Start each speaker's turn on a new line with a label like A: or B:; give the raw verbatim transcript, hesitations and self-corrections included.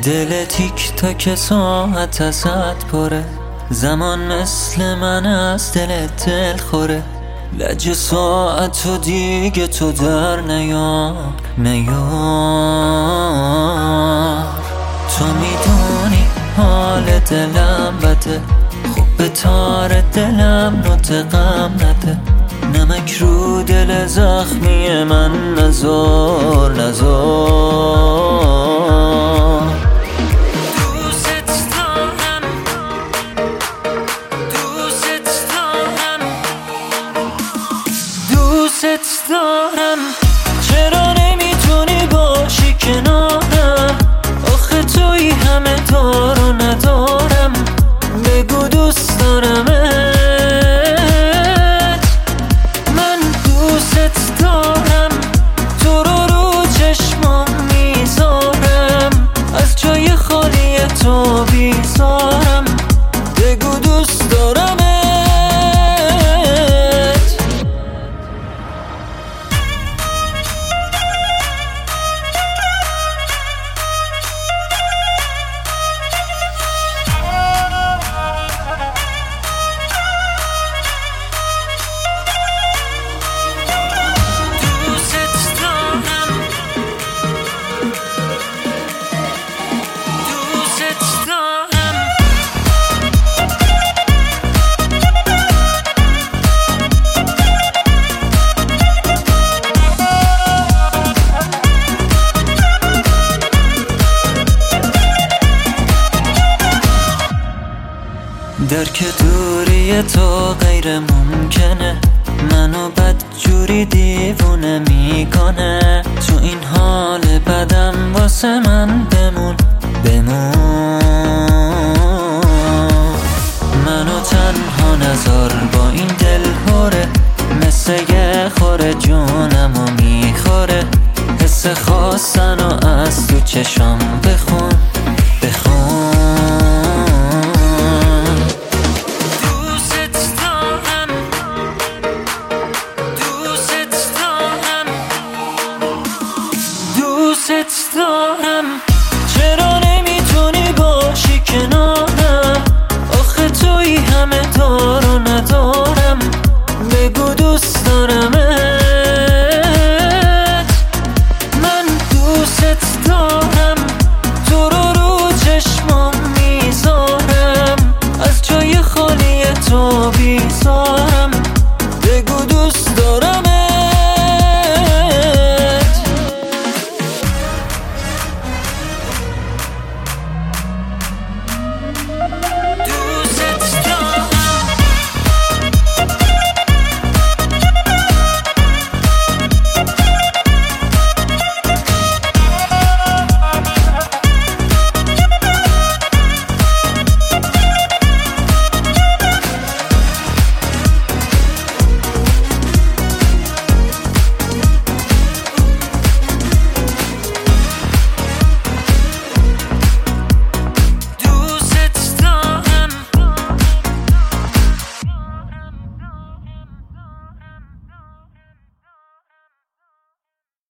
A: دل تیک تاک ساعت ازت پره، زمان مثل من از دلت دل خوره. لج ساعت و دیگه تو در نیار نیار. تو میدونی حال دلم بده، خوب به تار دلم نطقم نده. نمک رو دل زخمی من نزار نزار. دوست دارم چرا نمیتونی باشی کنارم؟ آخه توی همه دار و ندارم. بگو دوست دارمت، من دوست دارم. تو رو رو چشمام میذارم، از جای خالی تو بیزارم. بگو دوست دارمت. درک دوری تو غیر ممکنه، منو بدجوری دیوونه میکنه. تو این حال بدم واسه من بمون بمون. منو تنها نذار با این دل هوره، مثل یه خوره جونمو میخوره. حس خواستن و از تو چشام بخون بخون. دوست دارم چرا نمیتونی باشی کنارم؟ آخه توی همه دار و ندار.